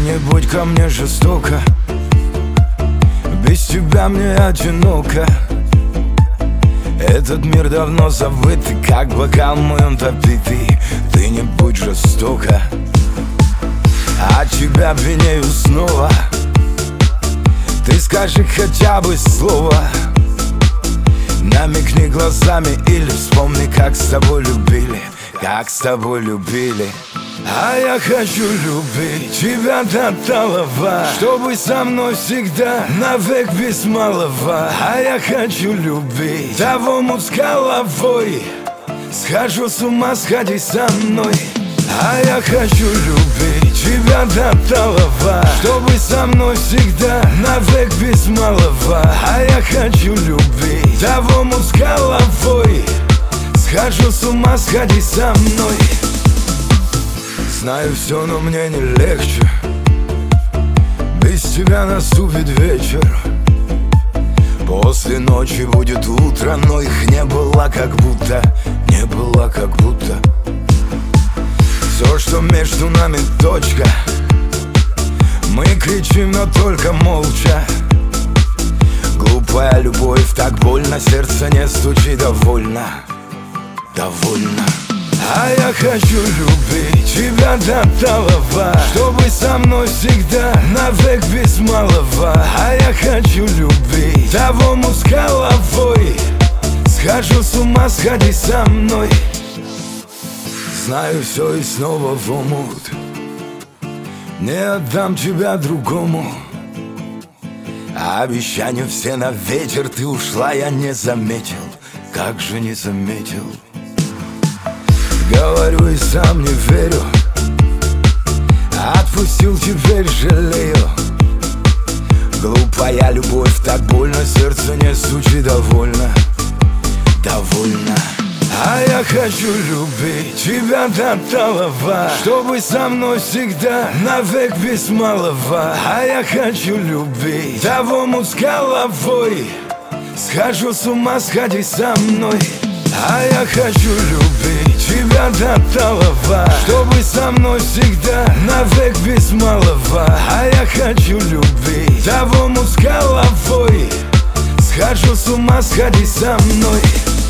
не будь ко мне жестоко, без тебя мне одиноко. Этот мир давно забытый, как бокал мой он топитый. Ты не будь жестоко, от тебя пьянею снова. Ты скажи хотя бы слово, намекни глазами или вспомни, как с тобой любили, как с тобой любили. А я хочу любить тебя до талого, чтобы со мной всегда, навек без малого. А я хочу любить того мут с головой, схожу с ума, сходи со мной. А я хочу любить тебя до талого, чтобы со мной всегда, навек без малого. А я хочу любить того мут с головой, схожу с ума, сходи со мной. Знаю все, но мне не легче, без тебя наступит вечер. После ночи будет утро, но их не было как будто, не было как будто. Все, что между нами точка, мы кричим, но только молча. Глупая любовь, так больно, сердце не стучит, довольно, довольно. А я хочу любить тебя до талого, чтобы со мной всегда, навек без малого. А я хочу любить того мут с головой, схожу с ума, сходи со мной. Знаю все и снова в омут, не отдам тебя другому. А обещания все на ветер, ты ушла, я не заметил, как же не заметил. Говорю и сам не верю, отпустил, теперь жалею. Глупая любовь, так больно, сердце не стучит, довольно, довольно. А я хочу любить тебя до талого, чтобы со мной всегда, навек без малого. А я хочу любить того мут с головой, схожу с ума, сходи со мной. А я хочу любить тебя до талого, чтобы со мной всегда, навек без малого. А я хочу любить того мут с головой, схожу с ума, сходи со мной.